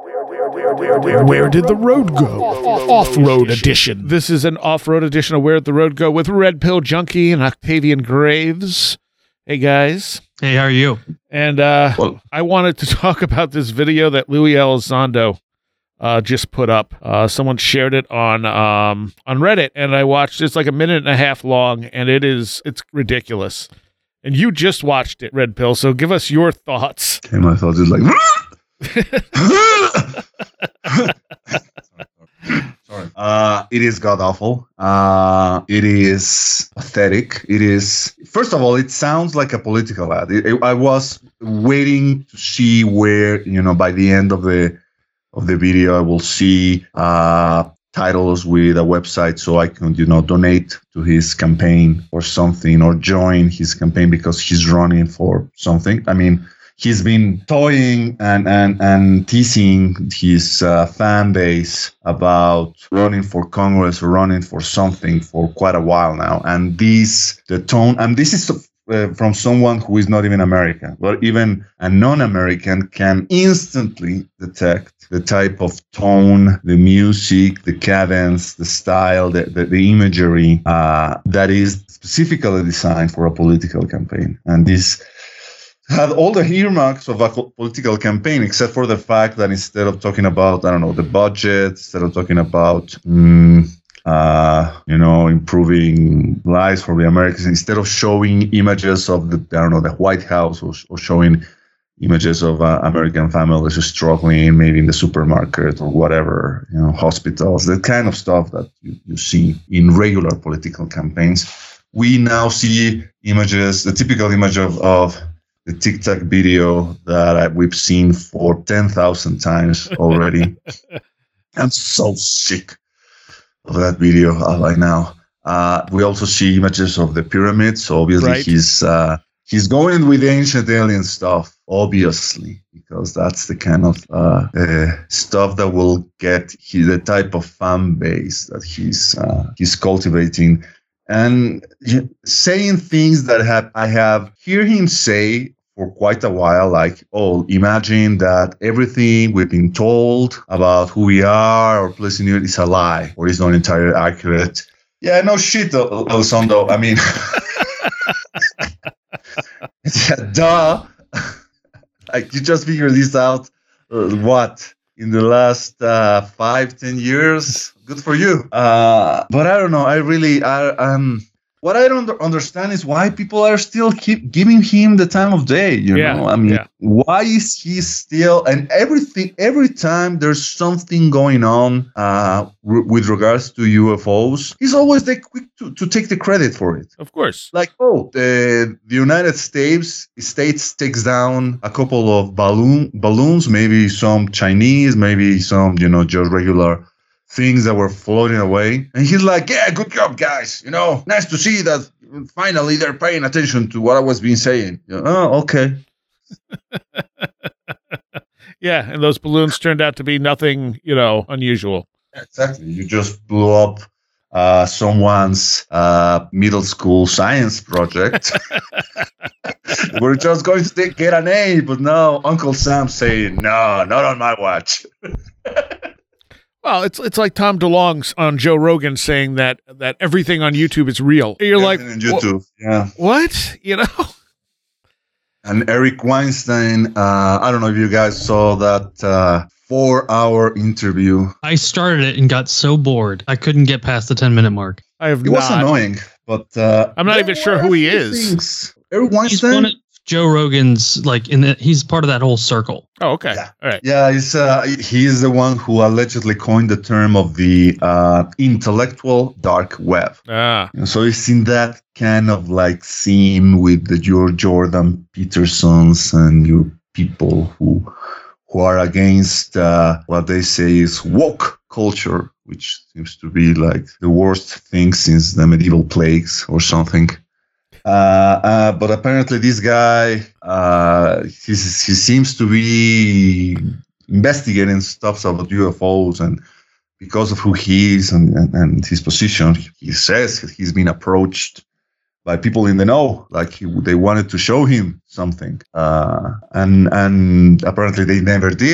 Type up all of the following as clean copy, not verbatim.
Where did the road go? Off-road edition. This is an off-road edition of Where'd the Road Go with Red Pill Junkie and Octavian Graves. Hey, guys. Hey, how are you? And I wanted to talk about this video that Louis Elizondo just put up. Someone shared it on Reddit, and I watched. It's like a minute and a half long, and it's ridiculous. And you just watched it, Red Pill. So give us your thoughts. Okay, my thoughts is like. Sorry. It is god awful. It is pathetic. It is. First of all, it sounds like a political ad. I was waiting to see where, by the end of the video, I will see titles with a website so I can, donate to his campaign or something, or join his campaign because he's running for something. I mean, he's been toying and teasing his fan base about running for Congress or running for something for quite a while now. And this is from someone who is not even American, but even a non-American can instantly detect the type of tone, the music, the cadence, the style, the imagery that is specifically designed for a political campaign. And this had all the earmarks of a political campaign, except for the fact that instead of talking about, the budget, instead of talking about, improving lives for the Americans, instead of showing images of the White House or showing images of American families struggling, maybe in the supermarket or whatever, hospitals, that kind of stuff that you see in regular political campaigns, we now see images, the typical image of the TikTok video that we've seen for 10,000 times already. I'm so sick of that video right now. We also see images of the pyramids. So obviously, right. He's going with the ancient alien stuff, obviously, because that's the kind of stuff that will get the type of fan base that he's cultivating. And saying things that I have heard him say for quite a while, like, imagine that everything we've been told about who we are or placing it is a lie or is not entirely accurate. Yeah, no shit, Elizondo. I mean, yeah, duh. Like, you just figured this out, in the last 5-10 years? Good for you. But I don't know. What I don't understand is why people are still keep giving him the time of day. Why is he still, and every time there's something going on with regards to UFOs, he's always quick to take the credit for it. Of course. Like, the United States takes down a couple of balloons, maybe some Chinese, maybe some, just regular things that were floating away. And he's like, yeah, good job, guys. Nice to see that finally they're paying attention to what I was being saying. Oh, okay. Yeah, and those balloons turned out to be nothing, unusual. Exactly. You just blew up someone's middle school science project. We're just going to get an A, but now Uncle Sam's saying, no, not on my watch. Well, it's like Tom DeLonge on Joe Rogan saying that everything on YouTube is real. You're everything like, YouTube. Yeah. What? And Eric Weinstein, I don't know if you guys saw that 4-hour interview. I started it and got so bored. I couldn't get past the 10-minute mark. It was annoying, but I'm not even sure who he is. Eric Weinstein? Joe Rogan's he's part of that whole circle. Oh, okay. Yeah. All right. Yeah, he's the one who allegedly coined the term of the intellectual dark web. So it's in that kind of scene with your Jordan Petersons and your people who are against what they say is woke culture, which seems to be like the worst thing since the medieval plagues or something. But apparently this guy, he seems to be investigating stuff about UFOs, and because of who he is and his position, he says he's been approached by people in the know, they wanted to show him something, and apparently they never did.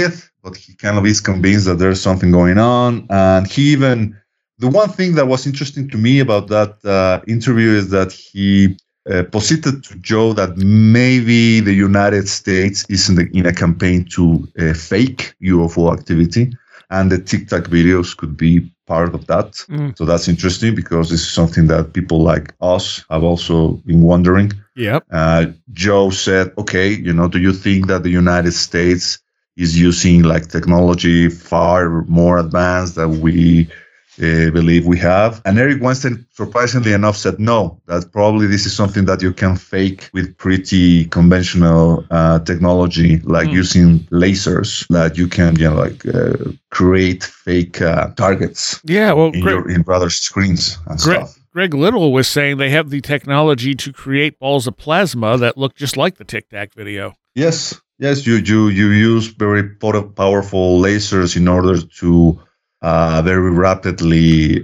but he kind of is convinced that there's something going on. And the one thing that was interesting to me about that interview is that he posited to Joe that maybe the United States is in a campaign to fake UFO activity, and the TikTok videos could be part of that. So that's interesting because this is something that people like us have also been wondering. Yep. Joe said, okay, do you think that the United States is using like technology far more advanced than we believe we have? And Eric Weinstein, surprisingly enough, said no, that probably this is something that you can fake with pretty conventional technology, like using lasers, that you can create fake targets. Yeah, well, in rather screens and stuff. Greg Little was saying they have the technology to create balls of plasma that look just like the Tic Tac video. Yes, you use very powerful lasers in order to very rapidly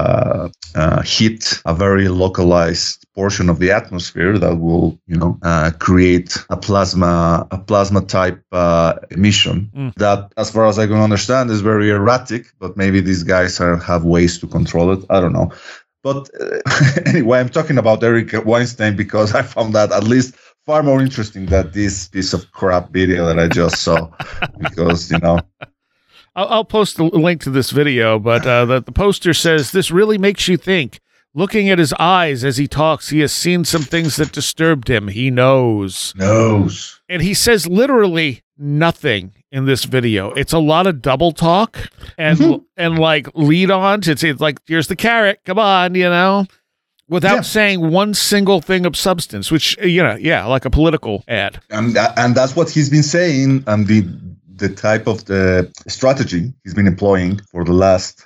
hit a very localized portion of the atmosphere that will, create a plasma type emission. That, as far as I can understand, is very erratic. But maybe these guys have ways to control it. I don't know. But anyway, I'm talking about Eric Weinstein because I found that at least far more interesting than this piece of crap video that I just saw. Because I'll post a link to this video, but the poster says, "This really makes you think. Looking at his eyes as he talks, he has seen some things that disturbed him. He knows." And he says literally nothing in this video. It's a lot of double talk and like lead-ons. It's like, here's the carrot, come on, without saying one single thing of substance, which, like a political ad. And that's what he's been saying, and the type of the strategy he's been employing for the last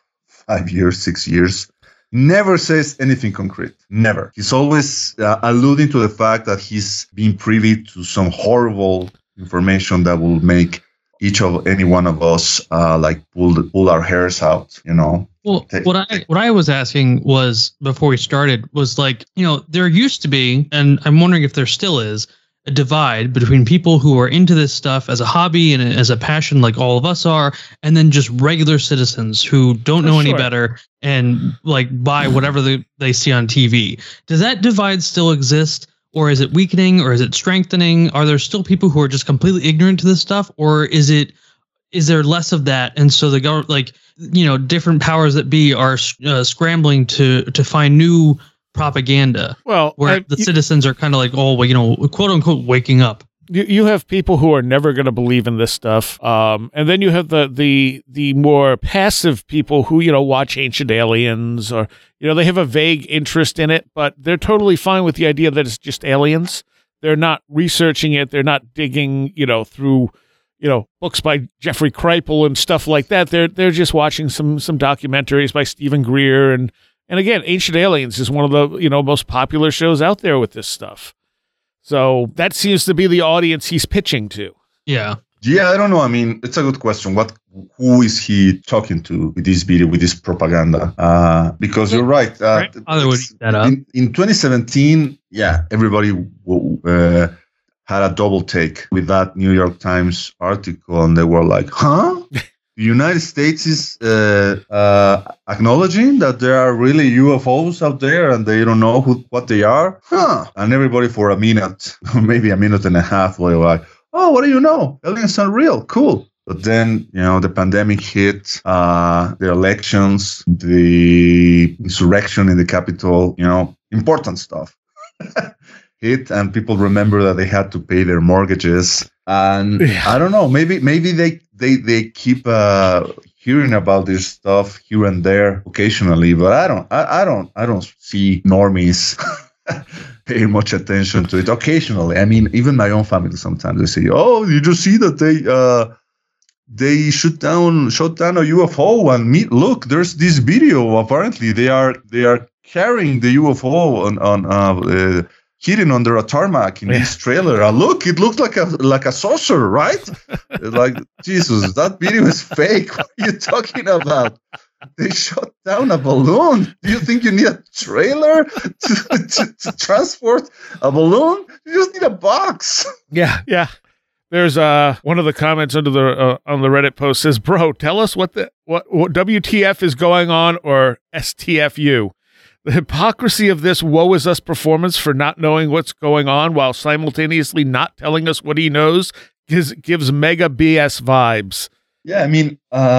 5 years, 6 years, never says anything concrete. Never. He's always alluding to the fact that he's been privy to some horrible information that will make any one of us pull our hairs out, Well, what I was asking was, before we started, was there used to be, and I'm wondering if there still is, a divide between people who are into this stuff as a hobby and as a passion, like all of us are, and then just regular citizens who don't know any better and buy whatever they see on TV. Does that divide still exist, or is it weakening, or is it strengthening? Are there still people who are just completely ignorant to this stuff, or is there less of that? And so the government, different powers that be are scrambling to find new propaganda, where the citizens are kind of quote unquote waking up. You have people who are never going to believe in this stuff, and then you have the more passive people who watch Ancient Aliens, or they have a vague interest in it, but they're totally fine with the idea that it's just aliens. They're not researching it. They're not digging through books by Jeffrey Kripal and stuff like that. They're just watching some documentaries by Stephen Greer and again, Ancient Aliens is one of the most popular shows out there with this stuff. So that seems to be the audience he's pitching to. Yeah, I don't know. I mean, it's a good question. Who is he talking to with this video, with this propaganda? Because you're right. In 2017, everybody had a double take with that New York Times article, and they were like, "Huh? The United States is acknowledging that there are really UFOs out there and they don't know what they are? Huh." And everybody for a minute, maybe a minute and a half, were like, "Oh, what do you know? Aliens are real. Cool." But then, the pandemic hit, the elections, the insurrection in the Capitol, important stuff hit, and people remember that they had to pay their mortgages. And I don't know, maybe they keep hearing about this stuff here and there occasionally, but I don't see normies paying much attention to it occasionally. I mean, even my own family sometimes they say, "Oh, you just see that they shut down a UFO, and look, there's this video. Apparently, they are carrying the UFO on hidden under a tarmac in this trailer. Look, it looks like a saucer, right?" Like, Jesus, that video is fake. What are you talking about? They shot down a balloon. Do you think you need a trailer to transport a balloon? You just need a box. Yeah. There's one of the comments under the on the Reddit post says, "Bro, tell us what WTF is going on, or STFU. The hypocrisy of this woe is us performance for not knowing what's going on while simultaneously not telling us what he knows gives mega BS vibes." Yeah, I mean,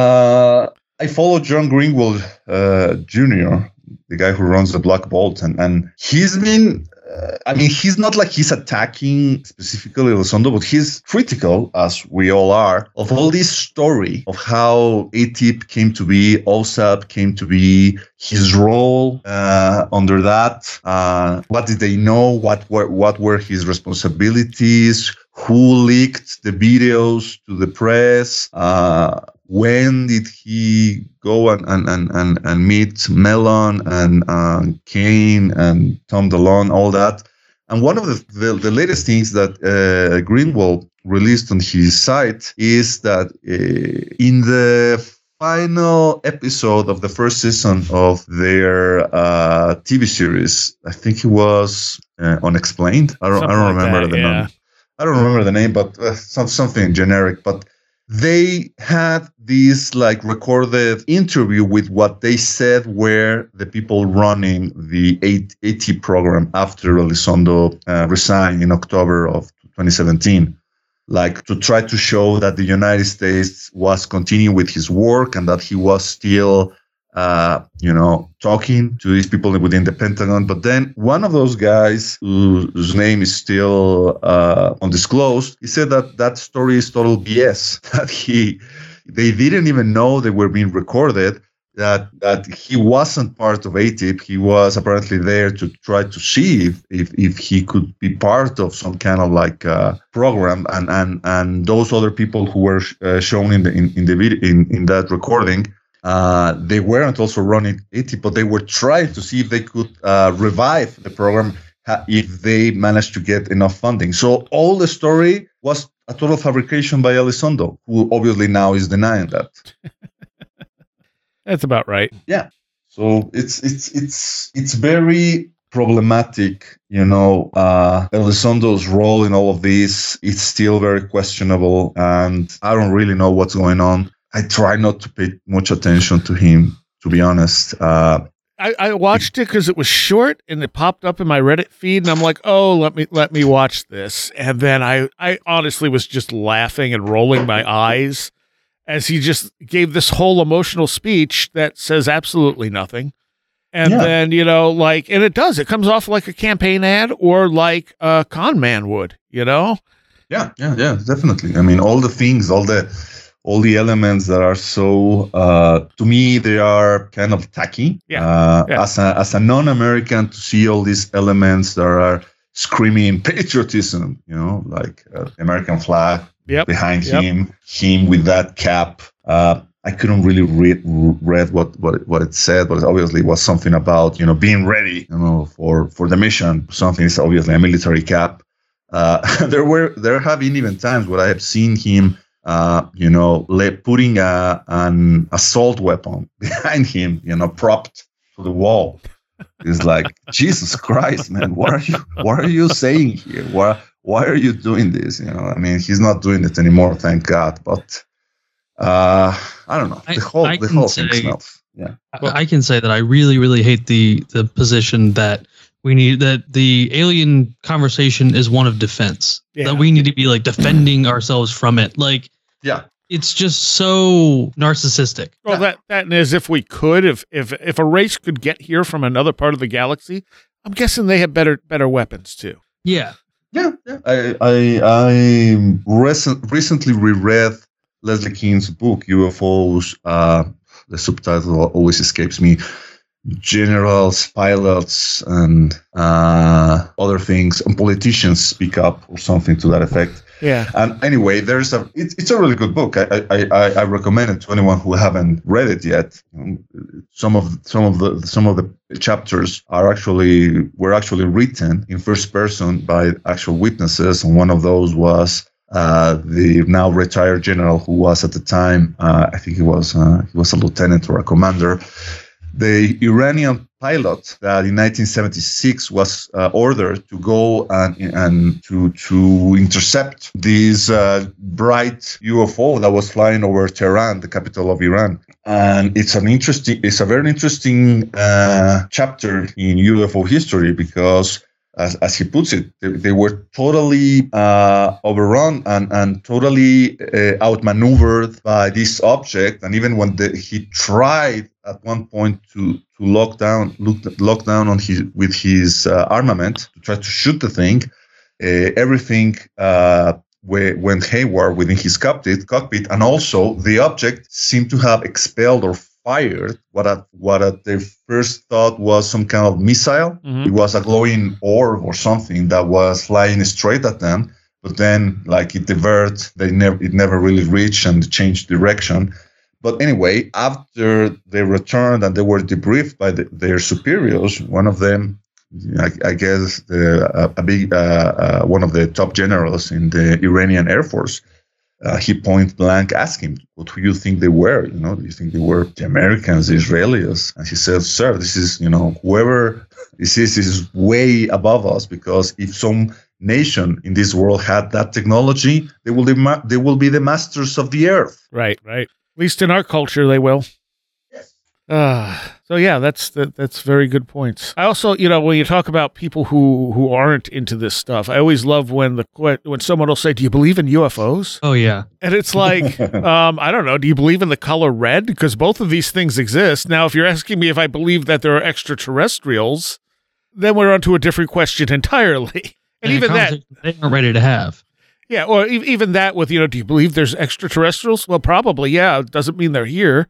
I follow John Greenwald Jr., the guy who runs the Black Bolt, and he's been. He's not like he's attacking specifically Elizondo, but he's critical, as we all are, of all this story of how ATIP came to be, OSAP came to be, his role under that. What did they know? What were his responsibilities? Who leaked the videos to the press? When did he go and meet Mellon and Kane and Tom DeLonge, all that? And one of the latest things that Greenwald released on his site is that in the final episode of the first season of their TV series, I think it was Unexplained. I don't remember the name. I don't remember the name, but something generic. But they had this like recorded interview with what they said were the people running the AT program after Elizondo resigned in October of 2017, like to try to show that the United States was continuing with his work and that he was still, talking to these people within the Pentagon. But then one of those guys whose name is still undisclosed, he said that story is total BS, that they didn't even know they were being recorded, that he wasn't part of ATIP. He was apparently there to try to see if he could be part of some kind of like program, and those other people who were shown in the video in that recording, they weren't also running ATIP, but they were trying to see if they could revive the program if they managed to get enough funding. So all the story was a total fabrication by Elizondo, who obviously now is denying that. That's about right. Yeah. So it's very problematic, Elizondo's role in all of this. It's still very questionable, and I don't really know what's going on. I try not to pay much attention to him, to be honest. I watched it because it was short and it popped up in my Reddit feed, and I'm like, oh, let me watch this. And then I honestly was just laughing and rolling my eyes as he just gave this whole emotional speech that says absolutely nothing. And then, and it comes off like a campaign ad or like a con man would, Yeah, definitely. I mean, all the things, all the elements that are so, to me, they are kind of tacky. As a non-American, to see all these elements that are screaming patriotism, like American flag behind him with that cap. I couldn't really read what it said, but obviously it was something about, being ready, for the mission. Something is obviously a military cap. There have been even times where I have seen him putting an assault weapon behind him, propped to the wall. It's like, Jesus Christ, man, what are you saying here? Why are you doing this? He's not doing it anymore, thank God. But I don't know. The whole thing smells. Yeah. I can say that I really, really hate the position that we need, that the alien conversation is one of defense. Yeah. That we need to be like defending ourselves from it. Like, it's just so narcissistic. Well, that and as if we could, if a race could get here from another part of the galaxy, I'm guessing they have better weapons too. Yeah. I recently reread Leslie King's book UFOs. The subtitle always escapes me. Generals, pilots, and other things, and politicians speak up, or something to that effect. Yeah. And anyway, it's a really good book. I recommend it to anyone who haven't read it yet. Some of the chapters were actually written in first person by actual witnesses, and one of those was the now retired general who was at the time, I think he was a lieutenant or a commander. The Iranian pilot that in 1976 was ordered to go and to intercept this bright UFO that was flying over Tehran, the capital of Iran. And it's a very interesting chapter in UFO history because, as he puts it, they were totally overrun and totally outmaneuvered by this object. And even when he tried at one point to lock down on with his armament to try to shoot the thing, everything went haywire within his cockpit, and also the object seemed to have expelled or fired what they first thought was some kind of missile. Mm-hmm. It was a glowing orb or something that was flying straight at them, but then like it diverted. It never really reached and changed direction. But anyway, after they returned and they were debriefed by their superiors, one of them, I guess, one of the top generals in the Iranian Air Force, he point blank asked him, "What do you think they were? Do you think they were the Americans, the Israelis?" And he said, "Sir, this is, whoever this is way above us, because if some nation in this world had that technology, they will be the masters of the earth." Right. At least in our culture, they will. So yeah, that's very good points. I also, when you talk about people who aren't into this stuff, I always love when someone will say, "Do you believe in UFOs?" Oh yeah, and it's like, I don't know. Do you believe in the color red? Because both of these things exist. Now, if you're asking me if I believe that there are extraterrestrials, then we're onto a different question entirely. And even that they aren't ready to have. Yeah, or even that with, do you believe there's extraterrestrials? Well, probably, yeah. It doesn't mean they're here.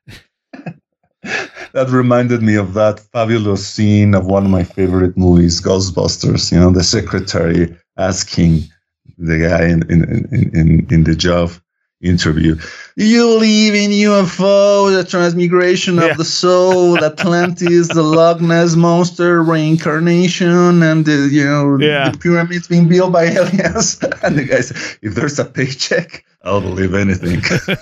That reminded me of that fabulous scene of one of my favorite movies, Ghostbusters. The secretary asking the guy in the job interview, "Do you believe in UFO, the transmigration of the soul, Atlantis, the Loch Ness monster, reincarnation, and the pyramids being built by aliens?" And the guy said, "If there's a paycheck, I'll believe anything."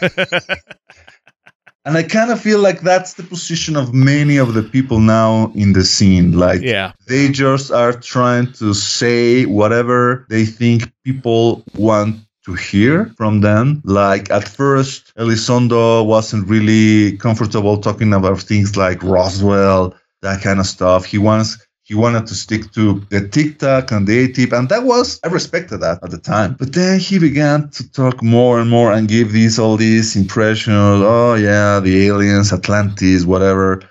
And I kind of feel like that's the position of many of the people now in the scene. Like, they just are trying to say whatever they think people want to hear from them. Like, at first, Elizondo wasn't really comfortable talking about things like Roswell, that kind of stuff. He wanted to stick to the TikTok and the ATIP, and I respected that at the time. But then he began to talk more and more and give all these impressions, oh yeah, the aliens, Atlantis, whatever.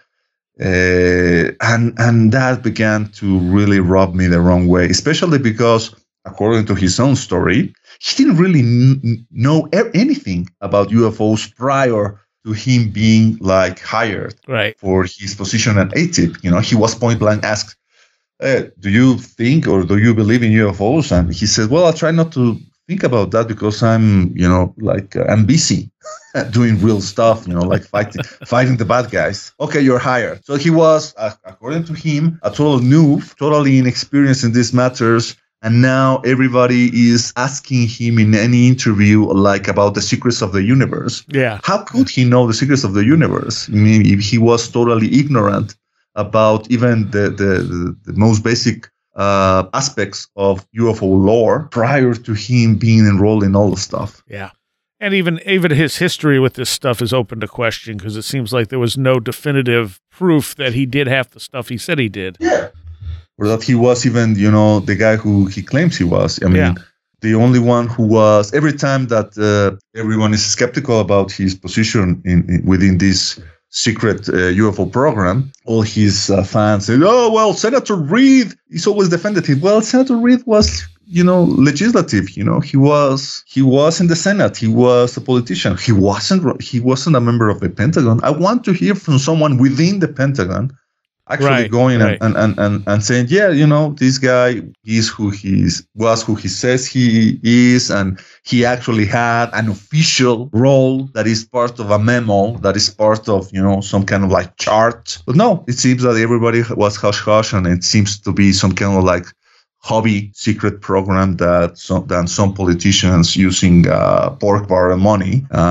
And that began to really rub me the wrong way, especially because, according to his own story, he didn't really know anything about UFOs prior to him being hired for his position at ATIP. He was point blank asked, "Do you think or do you believe in UFOs?" And he said, "Well, I try not to think about that because I'm, I'm busy doing real stuff, like fighting the bad guys." "Okay, you're hired." So he was, according to him, a total noob, totally inexperienced in these matters. And now everybody is asking him in any interview, about the secrets of the universe. Yeah. How could he know the secrets of the universe? I mean, if he was totally ignorant about even the most basic aspects of UFO lore prior to him being enrolled in all the stuff. Yeah. And even his history with this stuff is open to question, because it seems like there was no definitive proof that he did half the stuff he said he did. Yeah. Or that he was even, the guy who he claims he was. I mean, the only one who was, every time that everyone is skeptical about his position within this secret UFO program, all his fans say, "Oh, well, Senator Reid," he's always defended him. Well, Senator Reid was, legislative. He was in the Senate. He was a politician. He wasn't a member of the Pentagon. I want to hear from someone within the Pentagon actually going and saying, "Yeah, this guy is who was who he says he is, and he actually had an official role that is part of a memo, that is part of, some kind of chart." But no, it seems that everybody was hush-hush, and it seems to be some kind of hobby secret program that some politicians using pork barrel money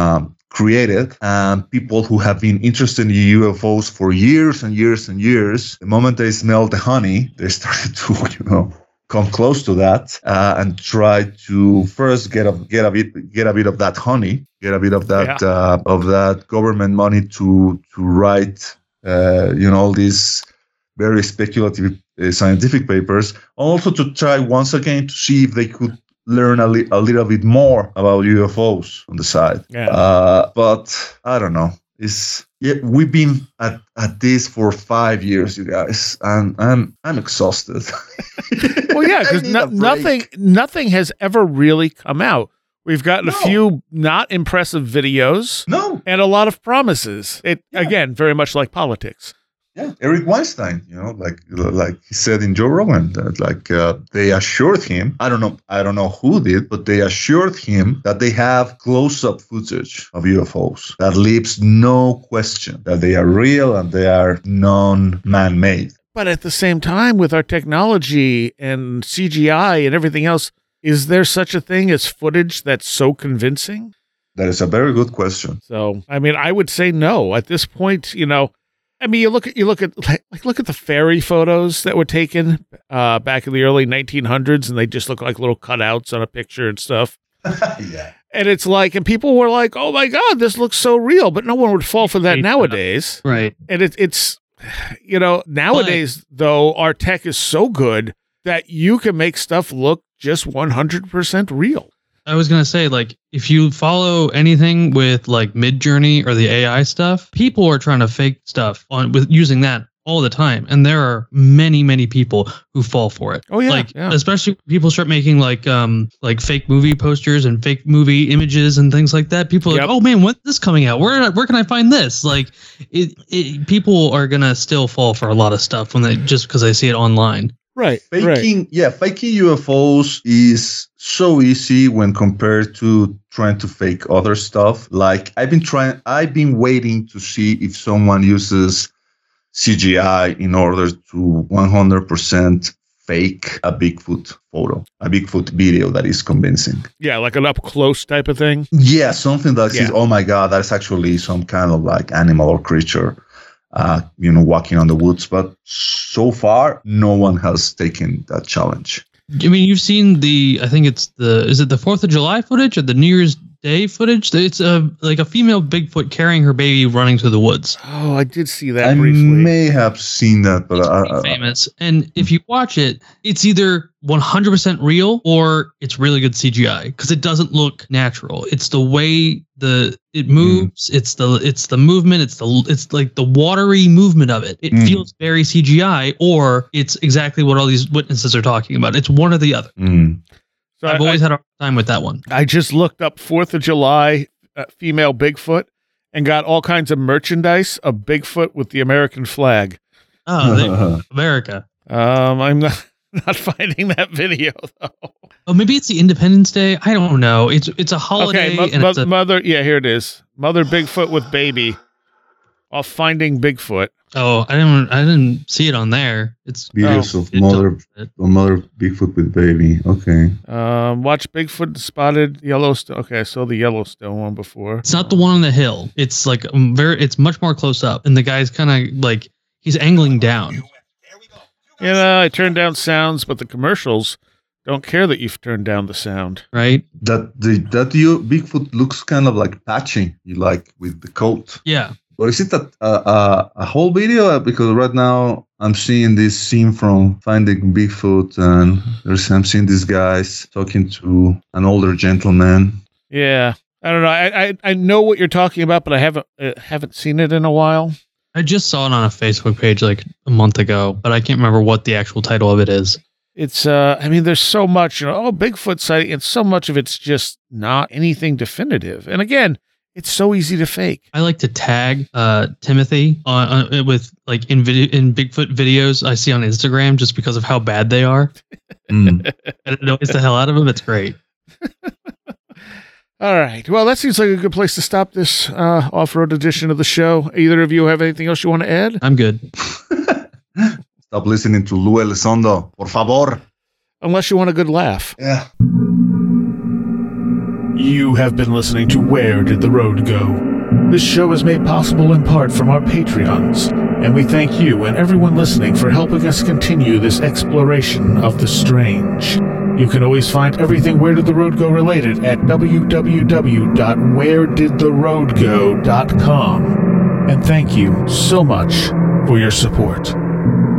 created, and people who have been interested in UFOs for years and years and years, the moment they smelled the honey, they started to, come close to that and try to first get a bit of that honey, get a bit of that government money to write, all these very speculative scientific papers, also to try once again to see if they could learn a little bit more about UFOs on the side. Yeah. But I don't know. We've been at this for 5 years, you guys, and I'm exhausted. Well, yeah, because nothing has ever really come out. We've gotten a few not impressive videos, and a lot of promises. Again, very much like politics. Yeah, Eric Weinstein, like he said in Joe Rogan, that they assured him, I don't know who did, but they assured him that they have close-up footage of UFOs that leaves no question that they are real and they are non-man-made. But at the same time, with our technology and CGI and everything else, is there such a thing as footage that's so convincing? That is a very good question. So, I mean, I would say no. At this point, I mean, you look at the fairy photos that were taken back in the early 1900s, and they just look like little cutouts on a picture and stuff. Yeah. And it's like, and people were like, "Oh my God, this looks so real," but no one would fall for that nowadays, right? And it's nowadays though, our tech is so good that you can make stuff look just 100% real. I was going to say, like, if you follow anything with like Midjourney or the AI stuff, people are trying to fake stuff with using that all the time. And there are many, many people who fall for it. Oh, yeah. Especially when people start making like fake movie posters and fake movie images and things like that. People are like, oh man, when's this coming out? Where can I find this? Like people are going to still fall for a lot of stuff just because they see it online. Right. Faking UFOs is so easy when compared to trying to fake other stuff. Like I've been waiting to see if someone uses CGI in order to 100% fake a Bigfoot photo, a Bigfoot video that is convincing. Yeah, like an up close type of thing. Yeah, something that says, oh my God, that's actually some kind of like animal or creature. Walking on the woods, but so far no one has taken that challenge. I mean, you've seen I think is it the 4th of July footage or the New Year's Day footage? It's like a female Bigfoot carrying her baby running through the woods. Oh, I did see that briefly. I may have seen that, but it's famous. And if you watch it, it's either 100% real or it's really good CGI because it doesn't look natural. It's the way it moves. It's the movement. It's like the watery movement of it. It feels very CGI, or it's exactly what all these witnesses are talking about. It's one or the other. So I've always had a hard time with that one. I just looked up 4th of July female Bigfoot and got all kinds of merchandise of Bigfoot with the American flag. Oh, America. I'm not finding that video though. Oh, maybe it's the Independence Day. I don't know. It's a holiday. Okay, mother. Yeah, here it is. Mother Bigfoot with baby. Off Finding Bigfoot. Oh, I didn't see it on there. It's videos of mother Bigfoot with baby. Okay. Watch Bigfoot spotted Yellowstone. Okay, I saw the Yellowstone one before. It's not the one on the hill. It's like it's much more close up, and the guy's kind of like he's angling down. I turned down sounds, but the commercials don't care that you've turned down the sound. Right. That Bigfoot looks kind of like patchy, with the coat. Yeah. Or is it a whole video? Because right now I'm seeing this scene from Finding Bigfoot, and I'm seeing these guys talking to an older gentleman. Yeah, I don't know. I know what you're talking about, but I haven't seen it in a while. I just saw it on a Facebook page like a month ago, but I can't remember what the actual title of it is. It's there's so much, Bigfoot sighting, and so much of it's just not anything definitive. And again, it's so easy to fake. I like to tag Timothy with like in Bigfoot videos I see on Instagram just because of how bad they are. And it annoys the hell out of them. It's great. All right. Well, that seems like a good place to stop this off-road edition of the show. Either of you have anything else you want to add? I'm good. Stop listening to Lou Elizondo, por favor. Unless you want a good laugh. Yeah. You have been listening to Where Did the Road Go? This show is made possible in part from our Patreons, and we thank you and everyone listening for helping us continue this exploration of the strange. You can always find everything Where Did the Road Go related at www.wheredidtheroadgo.com. And thank you so much for your support.